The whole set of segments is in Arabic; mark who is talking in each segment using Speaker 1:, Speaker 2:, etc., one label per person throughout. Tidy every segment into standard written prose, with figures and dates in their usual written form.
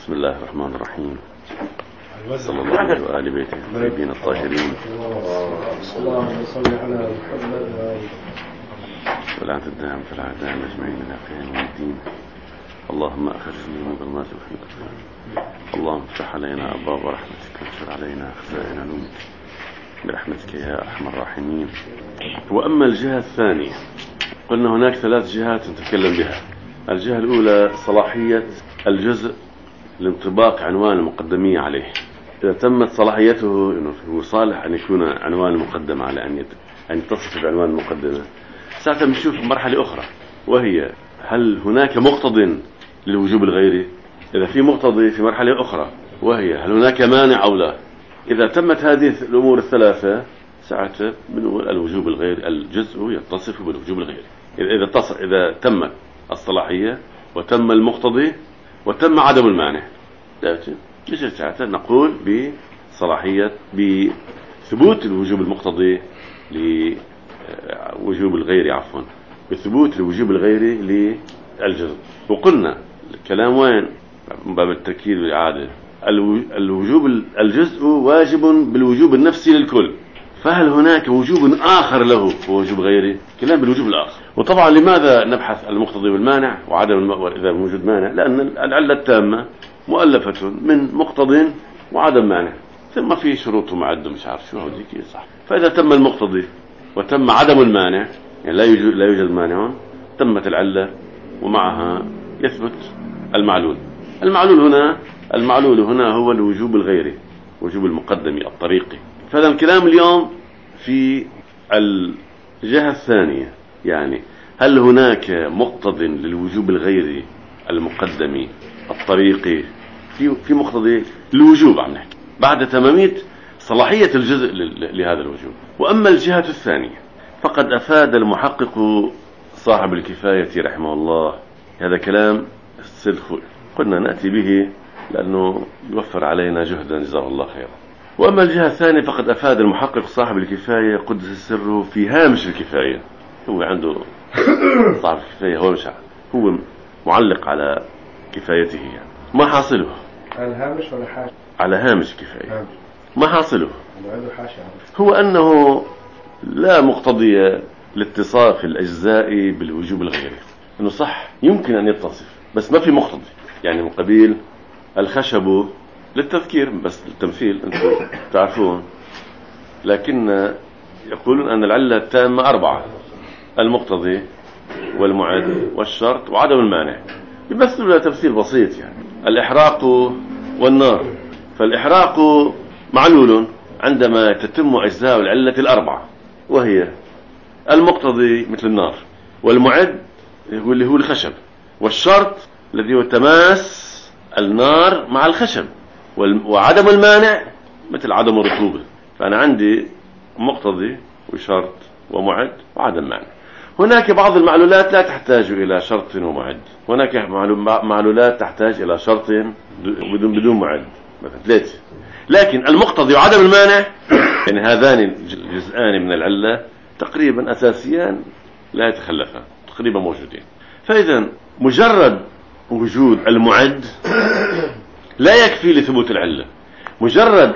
Speaker 1: بسم الله الرحمن الرحيم. صلى الله عليه وآل بيته الطيبين الطاهرين.
Speaker 2: اللهم صل على محمد
Speaker 1: ولا تدام في العداء أجمعين إلى قيام الدين. اللهم أخرجنا من ظلمات الوهم. اللهم افتح علينا أبواب رحمتك واغفر علينا خزائن علومك برحمتك يا أرحم الراحمين. وأما الجهة الثانية، قلنا هناك 3 جهات نتكلم بها. الجهة الأولى صلاحية الجزء لانطباق عنوان المقدمية عليه. إذا تمت صلاحيته إنه هو صالح أن يكون عنوان المقدمة على أن يتصف بعنوان المقدمة، ساعتها بنشوف مرحلة أخرى، وهي هل هناك مقتض للوجوب الغيري؟ إذا في مقتضي في مرحلة أخرى، وهي هل هناك مانع أو لا؟ إذا تمت هذه الأمور الثلاثة ساعتها بنقول الوجوب الغيري، الجزء يتصف بالوجوب الغيري. إذا تمت الصلاحية وتم المقتضي وتم عدم المانع، يجب ساعتها نقول بصلاحية بثبوت الوجوب المقتضي لوجوب الغيري، بثبوت الوجوب الغيري للجزء. وقلنا الكلام وين من باب التأكيد والإعادة، الوجوب الجزء واجب بالوجوب النفسي للكل، فهل هناك وجوب آخر له هو وجوب غيري؟ كلام بالوجوب الآخر. وطبعا لماذا نبحث المقتضي والمانع وعدم إذا وجود مانع؟ لأن العلة التامة مؤلفة من مقتض وعدم مانع، ثم في شروط ومعد ومش عارف شو هذيك صح. فإذا تم المقتضي وتم عدم المانع، يعني لا يوجد مانع، تمت العلة ومعها يثبت المعلول. المعلول هنا هو الوجوب الغيري، وجوب المقدمي الطريقي. فهذا الكلام اليوم في الجهة الثانية، يعني هل هناك مقتض للوجوب الغيري المقدمي الطريقي؟ في مقتضي للوجوب عم نحكي بعد تمامية صلاحية الجزء لهذا الوجوب. وأما الجهة الثانية فقد أفاد المحقق صاحب الكفاية رحمه الله هذا كلام الصدق، قلنا نأتي به لأنه يوفر علينا جهدا جزاه الله خيرا. وأما الجهة الثانية فقد أفاد المحقق صاحب الكفاية قدس السر في هامش الكفاية. هو عنده صاحب الكفاية هو معلق على كفايته، يعني ما حاصله
Speaker 2: على هامش ولا حاشية؟
Speaker 1: على هامش كفاية. ما حاصله
Speaker 2: هو
Speaker 1: أنه لا مقتضي لاتصاف الأجزاء بالوجوب الغيري. إنه صح يمكن أن يتصف بس ما في مقتضي، يعني من قبيل الخشب للتذكير بس التمثيل أنتم تعرفون، لكن يقولون أن العلة التامة 4: المقتضي والمعد والشرط وعدم المانع. يمثلوا لها تمثيل بسيط، يعني الإحراق والنار. فالإحراق معلول عندما تتم أجزاء العلة 4، وهي المقتضي مثل النار، والمعد اللي هو الخشب، والشرط الذي هو تماس النار مع الخشب، وعدم المانع مثل عدم الرطوبة. فأنا عندي مقتضي وشرط ومعد وعدم مانع. هناك بعض المعلولات لا تحتاج إلى شرط ومعد، هناك معلولات تحتاج إلى شرط بدون معد، مثلا 3. لكن المقتضي وعدم المانع يعني هذان الجزءان من العلة تقريبا أساسيان لا يتخلفان، تقريبا موجودين. فإذا مجرد وجود المعد لا يكفي لثبوت العلة. مجرد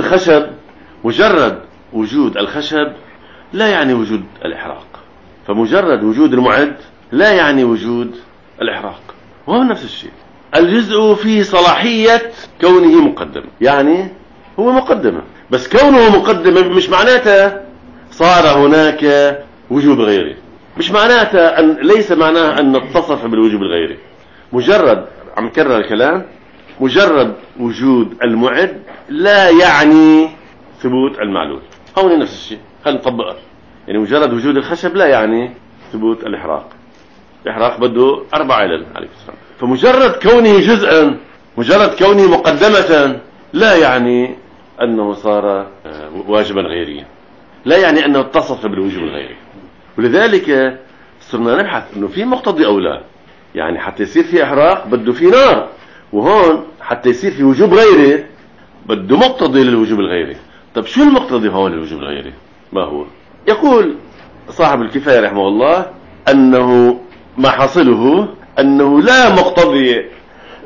Speaker 1: وجود الخشب لا يعني وجود الإحراق، فمجرد وجود المعد لا يعني وجود الإحراق. وهو نفس الشيء الجزء في صلاحية كونه مقدم، يعني هو مقدمة، بس كونه مقدم مش معناته صار هناك وجوب غيري، مش معناته ليس معناه أن نتصف بالوجوب الغيري. مجرد عم نكرر الكلام، مجرد وجود المعد لا يعني ثبوت المعلول. هون نفس الشيء، خلينا نطبقها. يعني مجرد وجود الخشب لا يعني ثبوت الإحراق. الإحراق بده 4 علل عليك السلام. فمجرد كونه جزءا، مجرد كونه مقدمة لا يعني أنه صار واجبا غيريا، لا يعني أنه اتصف بالوجوب الغيري. ولذلك صرنا نبحث أنه في مقتضي أو لا. يعني حتى يصير في إحراق بده في نار، وهون حتى يصير في وجوب غيري بده مقتضي للوجوب الغيري. طب شو المقتضي هون للوجوب الغيري؟ ما هو؟ يقول صاحب الكفاية رحمه الله أنه ما حصله أنه لا مقتضي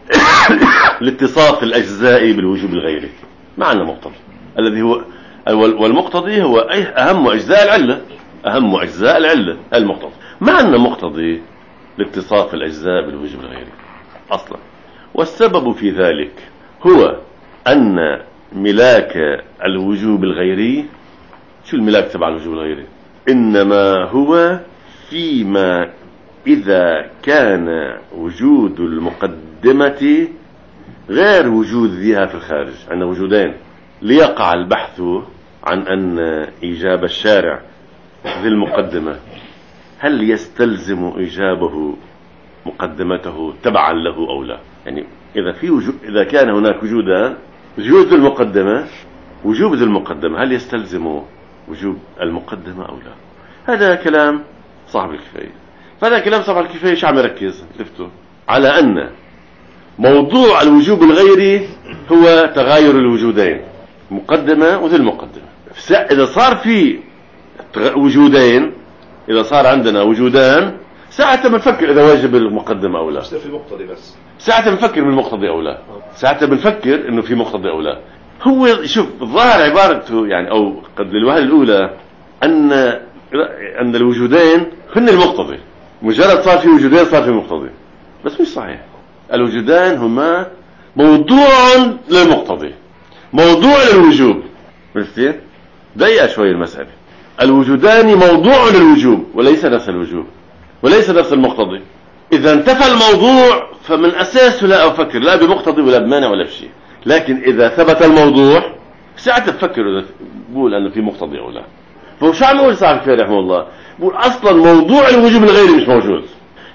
Speaker 1: لاتصاف الأجزاء بالوجوب الغيري. معنى مقتضي الذي هو والمقتضي هو أهم أجزاء العلة، أهم أجزاء العلة المقتضي. معنى مقتضي لاتصاف الأجزاء بالوجوب الغيري أصلا. والسبب في ذلك هو أن ملاك الوجوب الغيري، شو الملاك تبع الوجوب الغيري؟ إنما هو فيما إذا كان وجود المقدمة غير وجود ذيها في الخارج. عندنا وجودين، ليقع البحث عن أن إيجاب الشارع ذي المقدمة هل يستلزم إيجابه مقدمته تبعا له أو لا. يعني إذا كان هناك وجودان، وجود المقدمة وجوب ذي المقدمة، هل يستلزم وجوب المقدمة أو لا؟ هذا كلام صاحب الكفاية. فهذا كلام صاحب الكفاية شو عم يركز لفته على أن موضوع الوجوب الغيري هو تغاير الوجودين، مقدمة وذي المقدمة. إذا صار في وجودين، إذا صار عندنا وجودان، ساعة بنفكر إذا واجب المقدمة أو لا.
Speaker 2: في مقتضي بس
Speaker 1: ساعة بنفكر بالمقتضي أو لا. ساعة بنفكر إنه في مقتضي أو لا. هو شوف الظاهر عبارته يعني أو قد للوهلة الأولى أن الوجودين هن المقتضي. مجرد صار في وجودين صار في مقتضي، بس مش صحيح. الوجودان هما موضوع للمقتضي، موضوع للوجوب. عرفتي؟ ضيق شوي المسألة. الوجودان موضوع للوجوب وليس نفس الوجوب وليس نفس المقتضي. إذا انتفى الموضوع فمن أساسه لا أفكر لا بمقتضي ولا بمانع ولا بشيء. لكن إذا ثبت الموضوع ساعة تفكر إذا بقول أنه في مقتضي أو لا. فشو عم يقول صاحب الكفاية رحمه الله؟ بقول أصلا موضوع الوجوب الغيري مش موجود.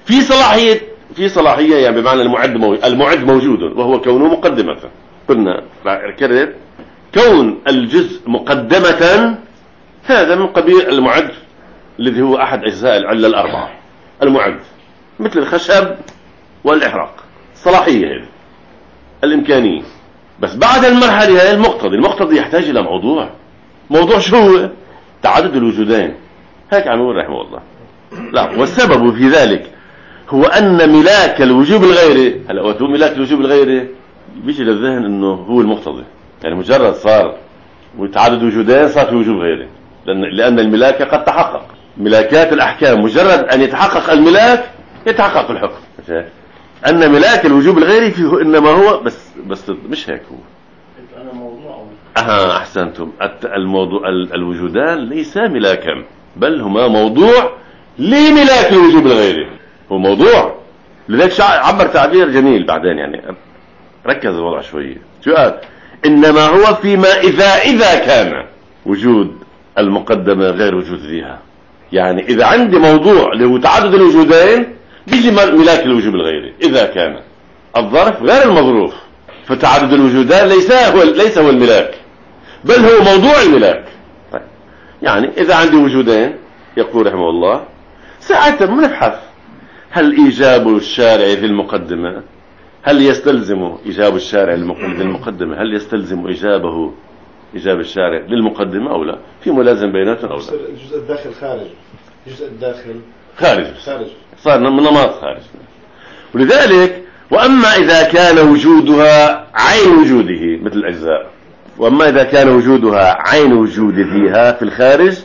Speaker 1: في صلاحية يعني بمعنى المعد موجود وهو كونه مقدمة. قلنا كرر كون الجزء مقدمة هذا من قبيل المعد الذي هو أحد أجزاء العلة الأربعة. المعد مثل الخشب والإحراق، صلاحية هذه الإمكانية. بس بعد المرحلة هي المقتضي يحتاج إلى موضوع شو هو؟ تعدد الوجودين. هيك عم يقول رحمه الله. لا، والسبب في ذلك هو أن ملاك الوجوب الغيري، هلا وقت ملاك الوجوب الغيري بيجي للذهن إنه هو المقتضي. يعني مجرد صار وتعدد وجودين صار في وجوب غيري، لأن الملاك قد تحقق. ملاكات الأحكام مجرد أن يتحقق الملاك يتحقق الحكم. أن ملاك الوجوب الغيري فيه إنما هو بس مش هيك هو.
Speaker 2: أنا موضوع
Speaker 1: أحسنتم. الموضوع الوجودان ليس ملاكا بل هما موضوع لملاك الوجوب الغيري. هو موضوع، لذلك عبر تعبير جميل بعدين يعني ركز الوضع شوية. شو قال؟ إنما هو فيما إذا كان وجود المقدمة غير وجود ذيها. يعني إذا عندي موضوع اللي هو تعدد الوجودين بيجي ملاك الوجوب الغيري إذا كان الظرف غير المظروف. فتعدد الوجودان ليس هو الملاك بل هو موضوع الملاك. طيب. يعني إذا عندي وجودين يقول رحمه الله ساعة بنبحث هل إيجاب الشارع في المقدمة هل يستلزم إيجاب الشارع للمقدمة هل يستلزم إيجاب الشارع للمقدمة أو لا؟ في ملازم بيناتهم أو لا؟
Speaker 2: الجزء الداخل خارج، الجزء الداخل
Speaker 1: خارج صار من نمط خارج. ولذلك وأما إذا كان وجودها عين وجوده مثل الأجزاء، وأما إذا كان وجودها عين وجود ذيها في الخارج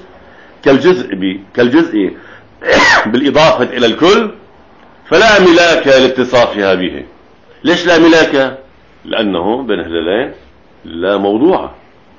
Speaker 1: كالجزء بالإضافة إلى الكل فلا ملاك لاتصافها به. ليش لا ملاك؟ لأنه بين هلالين لا موضوع.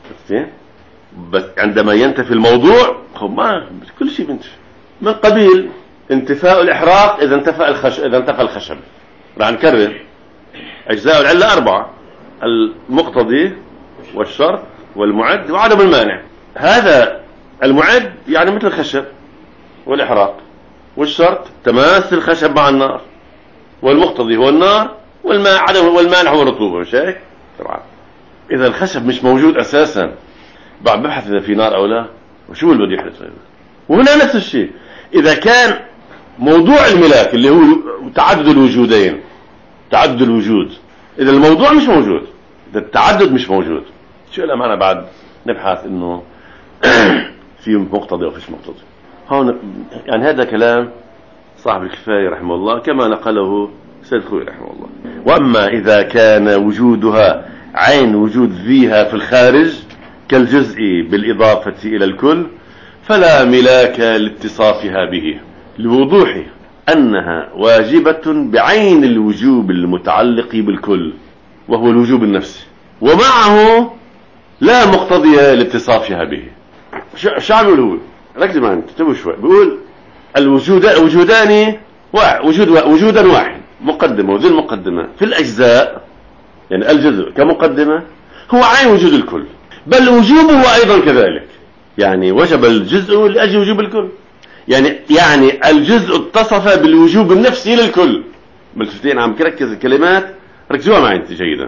Speaker 1: بس عندما ينتفي الموضوع ما كل شيء بينتفي. من قبيل انتفاء الإحراق إذا انتفى الخشب. راح نكرر أجزاء العلة 4: المقتضي والشرط والمعد وعدم المانع. هذا المعد يعني مثل الخشب والإحراق، والشرط تماس الخشب مع النار، والمقتضي هو النار، والمانع هو الرطوبة. مش هيك؟ طبعا إذا الخشب مش موجود أساسا بعد بحث إذا في نار أو لا، وشو اللي بده يحدث؟ وهنا نفس الشيء. إذا كان موضوع الملاك اللي هو تعدد الوجودين، تعدد الوجود، إذا الموضوع مش موجود، إذا التعدد مش موجود، شو له معنى بعد نبحث إنه في مقتضي أو فيش مقتضي؟ هون يعني هذا كلام صاحب الكفاية رحمه الله كما نقله سيد خوي رحمه الله. وأما إذا كان وجودها عين وجود ذيها في الخارج كالجزء بالإضافة إلى الكل فلا ملاك لاتصافها به، لوضوح أنها واجبة بعين الوجوب المتعلق بالكل وهو الوجوب النفسي، ومعه لا مقتضي لاتصافها به. شو عم يقول؟ ركز معي انتبهوا شوي. بيقول وجودان وجودا واحد، مقدمة وذي المقدمة في الأجزاء، يعني الجزء كمقدمة هو عين وجود الكل، بل وجوبه أيضا كذلك، يعني وجب الجزء لأجل وجوب الكل، يعني الجزء اتصف بالوجوب النفسي للكل. بالفتين عم كركز الكلمات، ركزوها معي انت جيدا.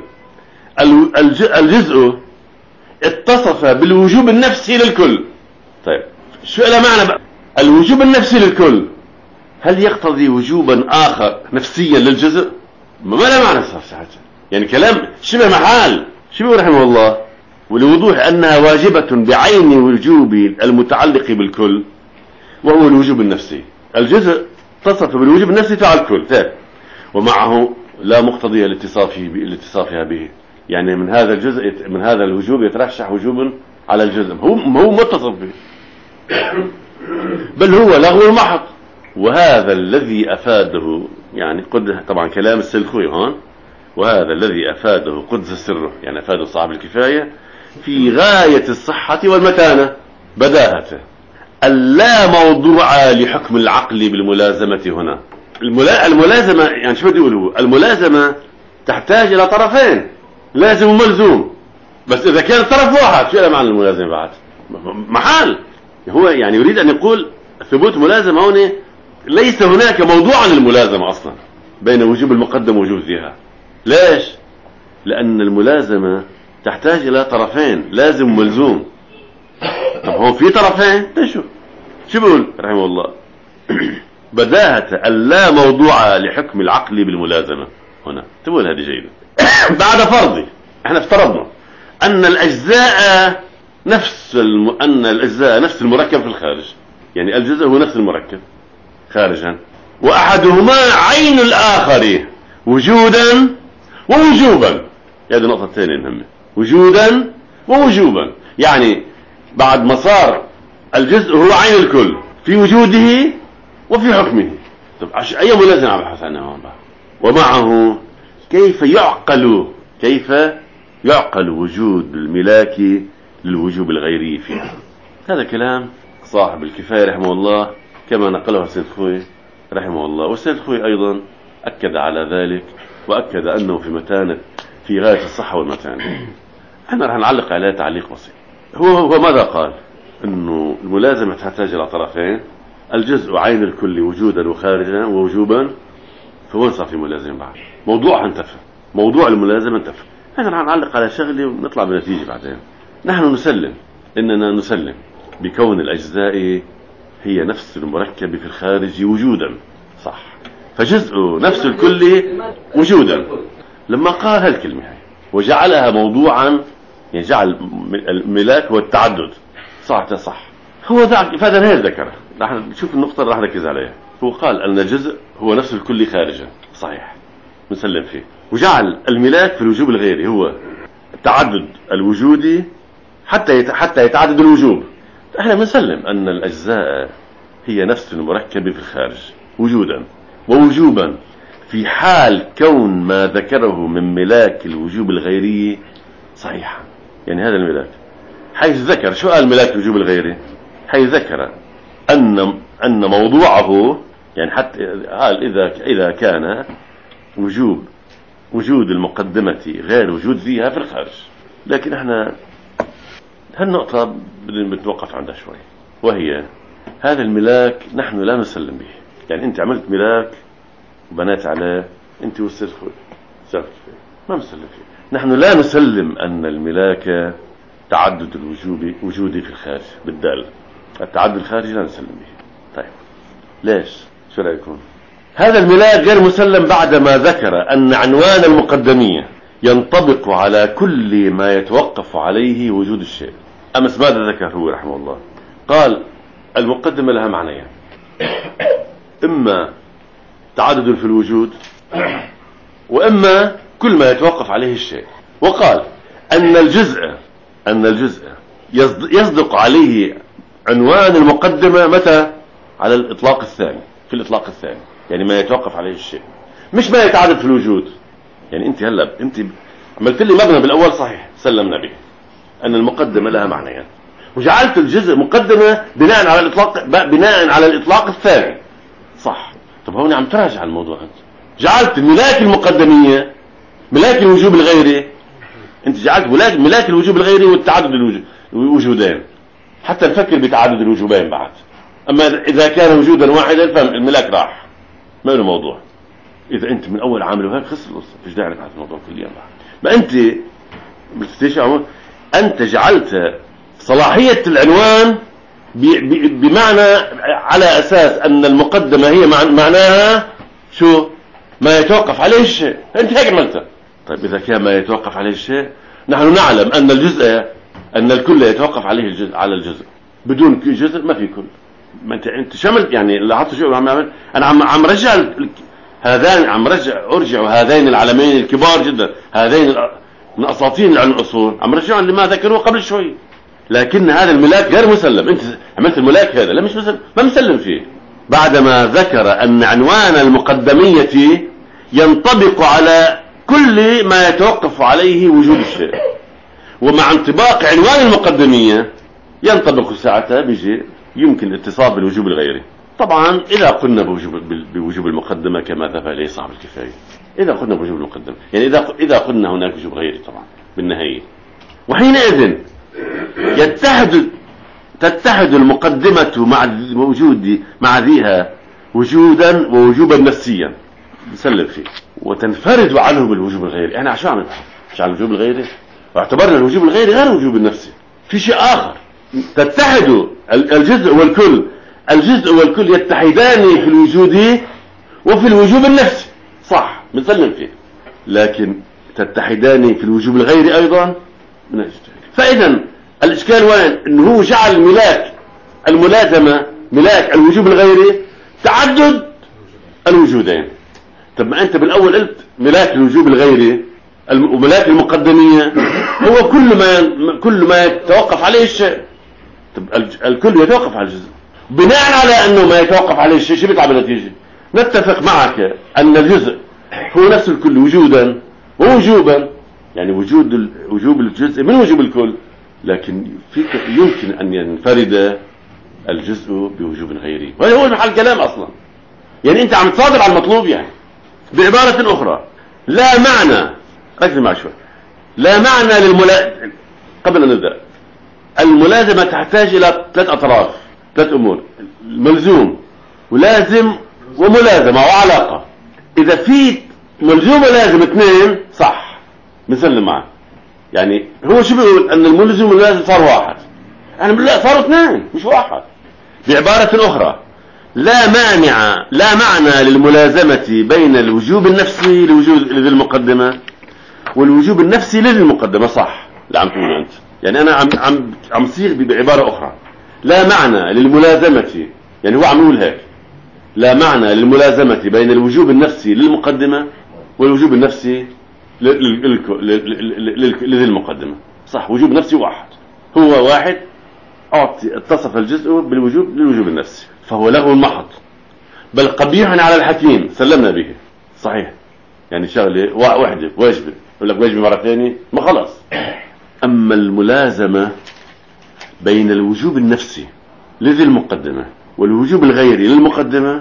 Speaker 1: الجزء اتصف بالوجوب النفسي للكل. طيب شو له معنى بقى الوجوب النفسي للكل؟ هل يقتضي وجوبا آخر نفسيا للجزء؟ ما له معنى صح، يعني كلام شبه محال. شو رحمه الله؟ ولوضوح أنها واجبة بعين وجوب المتعلق بالكل وهو الوجوب النفسي. الجزء اتصف بالوجوب النفسي على الكل، طيب، ومعه لا مقتضي لاتصافها به، يعني من هذا الجزء من هذا الوجوب يترشح وجوبا على الجزء، هو متصف به، بل هو لغو محض. وهذا الذي أفاده، يعني طبعا كلام السيد الخوي هون، وهذا الذي أفاده قدس سره، يعني أفاده صاحب الكفاية في غاية الصحة والمتانة، بداهته اللا موضوع لحكم العقل بالملازمة هنا. الملازمة يعني شو بدي يقولوا؟ الملازمة تحتاج إلى طرفين، لازم وملزوم، بس إذا كان طرف واحد شو معنى الملازمة بعد؟ محال. هو يعني يريد أن يقول ثبوت ملازمة هون ليس هناك موضوع للملازمة أصلا بين وجوب المقدم ووجوب ذيها. ليش؟ لأن الملازمة تحتاج إلى طرفين، لازم وملزوم. طب هو في طرفين؟ شو بيقول رحمه الله؟ بداهة اللا موضوع لحكم العقل بالملازمة هنا. تقول هذه جيدة. بعد فرضي احنا افترضنا أن الأجزاء نفس المركب في الخارج، يعني الجزء هو نفس المركب خارجا، وأحدهما عين الآخر وجودا ووجوبا. هذه النقطة الثانية مهمة، وجودا ووجوبا، يعني بعد ما صار الجزء هو عين الكل في وجوده وفي حكمه. طب أي ملازمة عم بحث عنها هون بقى؟ ومعه كيف يعقل وجود الملاك للوجوب الغيري فيها. هذا كلام صاحب الكفاية رحمه الله كما نقله السيد الخوي رحمه الله، والسيد الخوي أيضا أكد على ذلك، وأكد أنه في غاية الصحة والمتانة. احنا رح نعلق عليه تعليق بسيط. هو ماذا قال؟ انه الملازمة تحتاج الى طرفين، الجزء عين الكل وجودا وخارجا ووجوبا، فوين صار في ملازمة بعد؟ موضوعها انتفى، موضوع الملازمة انتفى. احنا رح نعلق على شغلة ونطلع بنتيجة بعدين. نحن اننا نسلم بكون الاجزاء هي نفس المركب في الخارج وجودا، صح، فجزء نفس الكل وجودا. لما قال هالكلمة وجعلها موضوعا، يعني جعل الملاك هو التعدد، صح، هو فهذا هي ذكره. رح نشوف النقطة اللي رح نركز عليها. هو قال أن الجزء هو نفس الكل خارجا، صحيح، نسلم فيه، وجعل الملاك في الوجوب الغيري هو التعدد الوجودي حتى يتعدد الوجوب. احنا بنسلم أن الأجزاء هي نفس المركب في الخارج وجودا ووجوبا في حال كون ما ذكره من ملاك الوجوب الغيري صحيحا. يعني هذا الملاك حيث ذكر، شو قال ملاك الوجوب الغيري؟ حيث ذكر أن موضوعه، يعني حتى قال إذا كان وجود المقدمة غير وجود فيها في الخارج. لكن احنا هالنقطة بنتوقف عندها شوي، وهي هذا الملاك نحن لا نسلم به. يعني انت عملت ملاك وبنات عليه انت والسيد خوي ما نسلم فيه. نحن لا نسلم ان الملاك تعدد وجودي في الخارج بالدال، التعدد الخارجي لا نسلم به. طيب ليش؟ شو رايكم؟ هذا الملاك غير مسلم بعدما ذكر ان عنوان المقدمية ينطبق على كل ما يتوقف عليه وجود الشيء. امس ماذا ذكر هو رحمه الله؟ قال المقدمة لها معنيين، اما تعدد في الوجود وإما كل ما يتوقف عليه الشيء. وقال أن الجزء يصدق عليه عنوان المقدمة متى؟ على الإطلاق الثاني، في الإطلاق الثاني، يعني ما يتوقف عليه الشيء، مش ما يتعدد في الوجود. يعني أنت هلا عملت لي مبنى بالأول صحيح، سلمنا به أن المقدمة لها معنيان، وجعلت الجزء مقدمة بناء على الإطلاق الثاني، صح. طب هون عم تراجع الموضوع، أنت جعلت ملاك المقدمية ملاك الوجوب الغيري، أنت جعلت ملاك الوجوب الغيري والتعدد الوجودين، حتى نفكر بتعدد الوجوبين بعد. أما إذا كان وجودا واحدا فالملاك راح، ما له موضوع. إذا أنت من أول عامله هيك خسر القصة، فيش داعي نبحث الموضوع كليا بعد. ما أنت أنت جعلت صلاحية العنوان بمعنى على أساس أن المقدمة هي معناها شو؟ ما يتوقف عليه الشيء. أنت هيك عملتها. طيب إذا كان ما يتوقف عليه الشيء، نحن نعلم أن الكل يتوقف على الجزء. بدون جزء ما في كل. ما أنت شمل يعني لاحظت شو عم يعمل؟ أنا عم رجع أرجع هذين العلمين الكبار جدا، هذين من أساطين علم الأصول، عم رجعهم لما ذكروه قبل شوي. لكن هذا الملاك غير مسلم. أنت عملت الملاك هذا لا مش مسلم، ما مسلم فيه. بعدما ذكر أن عنوان المقدمية ينطبق على كل ما يتوقف عليه وجود الشيء، ومع انطباق عنوان المقدمية ينطبق ساعتها بيجي يمكن الاتصال بالوجوب الغيري. طبعا إذا قلنا بوجوب المقدمة كما ذهب إليه صاحب الكفاية، إذا قلنا بوجوب المقدمة يعني إذا قلنا هناك وجوب غيري طبعا بالنهاية، وحينئذ تتحد المقدمة مع ذيها وجودا ووجوبا نفسيا نسلم فيه، وتنفرد عنه بالوجوب الغيري. احنا عشان الوجوب الغيري واعتبرنا الوجوب الغيري غير الوجوب النفسي، في شيء آخر. تتحد الجزء والكل يتحدان في الوجود وفي الوجوب النفسي، صح بنسلم فيه، لكن تتحدان في الوجوب الغيري أيضا من الاجتهاد. فإذا الإشكال وين؟ إنه هو جعل الملازمة ملاك الوجوب الغيري تعدد الوجودين. طب ما أنت بالأول قلت ملاك الوجوب الغيري وملاك المقدمية هو كل ما يتوقف عليه الشيء. طب الكل يتوقف على الجزء، بناء على أنه ما يتوقف عليه الشيء شو بيطلع بالنتيجة؟ نتفق معك أن الجزء هو نفس الكل وجودا ووجوبا، يعني وجوب الجزء من وجوب الكل، لكن يمكن أن ينفرد الجزء بوجوب غيري، وهذا هو محل الكلام أصلا. يعني أنت عم تصادر على المطلوب. يعني بعبارة أخرى، لا معنى، ركز معي شوي، لا معنى قبل أن نبدأ، الملازمة تحتاج إلى ثلاث أمور: ملزوم ولازم وملازمة وعلاقة. إذا في ملزوم ولازم اثنين صح بنسلم معه. يعني هو شو بيقول؟ أن الملزم واللازم صار واحد، أنا بقول لا صاروا اثنين مش واحد. بعبارة أخرى، لا معنى للملازمة بين الوجوب النفسي لذي المقدمة والوجوب النفسي لذي المقدمة، صح لا عم تقول أنت. يعني أنا عم صيغ بعبارة أخرى، لا معنى للملازمة، يعني هو عم يقول هيك، لا معنى للملازمة بين الوجوب النفسي للمقدمة والوجوب النفسي لذي المقدمة، صح. وجوب نفسي واحد، هو واحد اتصف الجزء للوجوب النفسي، فهو لغو محض بل قبيح على الحكيم، سلمنا به، صحيح. يعني شغلة واحدة واجبة، يقول لك واجبة مرة ثانية ما خلاص. أما الملازمة بين الوجوب النفسي لذي المقدمة والوجوب الغيري للمقدمة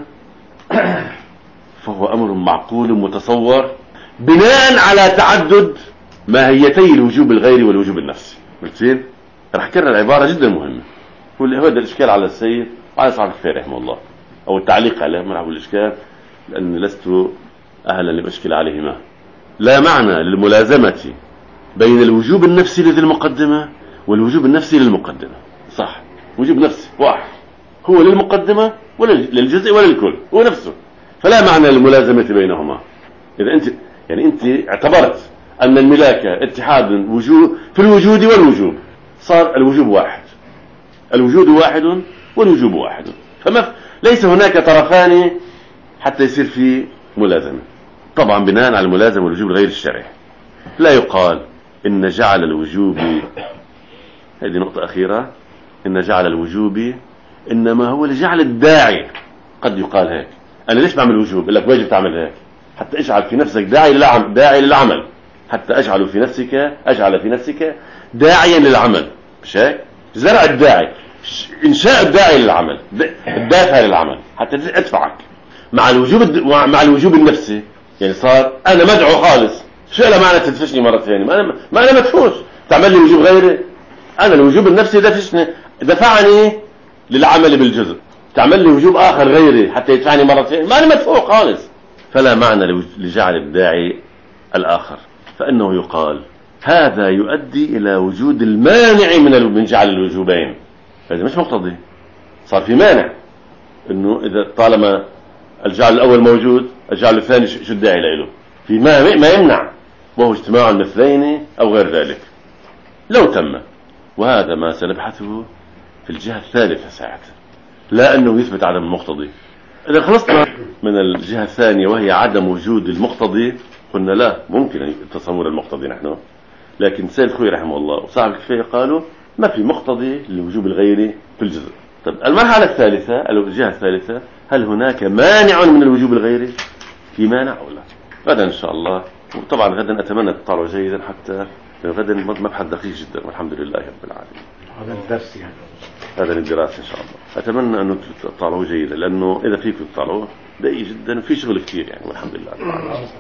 Speaker 1: فهو أمر معقول متصور بناء على تعدد ماهيتي الوجوب الغيري والوجوب النفسي. قلتين رح كرر العبارة جدا مهمة، هو هذا الإشكال على السيد وعلى صاحب الخير رحمه الله، أو التعليق عليه ما رح الإشكال لأن لست أهلا لأشكل عليهما. لا معنى للملازمة بين الوجوب النفسي لذي المقدمة والوجوب النفسي للمقدمة، صح. وجوب نفسي واحد هو للمقدمة ولا للجزء ولا للكل، هو نفسه، فلا معنى للملازمة بينهما. إذا أنت اعتبرت أن الملاكة اتحاد في الوجود والوجوب، صار الوجوب واحد، الوجود واحد والوجوب واحد، ليس هناك طرفان حتى يصير في ملازمة. طبعا بناء على الملازمة والوجوب الغير الشرعي. لا يقال إن جعل الوجوب، هذه نقطة أخيرة، إن جعل الوجوب إنما هو لجعل الداعي. قد يقال هيك، أنا ليش بعمل وجوب؟ لك واجب تعمل هيك حتى اجعل في نفسك داعي للعمل، حتى أجعل في نفسك داعيا للعمل. مش هيك؟ زرع الداعي، إنشاء الداعي للعمل، الدافع للعمل حتى أدفعك مع الوجوب النفسي. يعني صار أنا مدعو خالص، شو له معنى تدفشني مرة ثانية؟ ما أنا مدفوش، تعمل لي وجوب غيري. أنا الوجوب النفسي دفعني للعمل بالجزء، تعمل لي وجوب آخر غيري حتى يدفعني مرة ثانية، ما أنا مدفوع خالص. فلا معنى لجعل الداعي الآخر، فإنه يقال هذا يؤدي إلى وجود المانع من جعل الوجوبين. هذا مش مقتضي، صار في مانع إنه إذا طالما الجعل الأول موجود الجعل الثاني شو الداعي له؟ في ما يمنع، وهو اجتماع المثلين أو غير ذلك لو تم. وهذا ما سنبحثه في الجهة الثالثة ساعتها، لا أنه يثبت عدم المقتضي. إذا خلصنا من الجهة الثانية وهي عدم وجود المقتضي، قلنا لا ممكن تصور المقتضي نحن، لكن سيد خوي رحمه الله وصاحب الكفاية قالوا ما في مقتضي للوجوب الغيري في الجزء. طب المرحلة الثالثة، الجهة الثالثة، هل هناك مانع من الوجوب الغيري؟ في مانع أو لا؟ غدا إن شاء الله. وطبعا غدا أتمنى تطلعوا جيدا، حتى غدا مبحث دقيق جدا والحمد لله رب العالمين.
Speaker 2: هذا الدرس يعني،
Speaker 1: هذا الدراسة إن شاء الله. أتمنى أنه تطلعوا جيدا، لأنه إذا فيكم تطلعوا دقيق جدا، في شغل كثير يعني والحمد لله.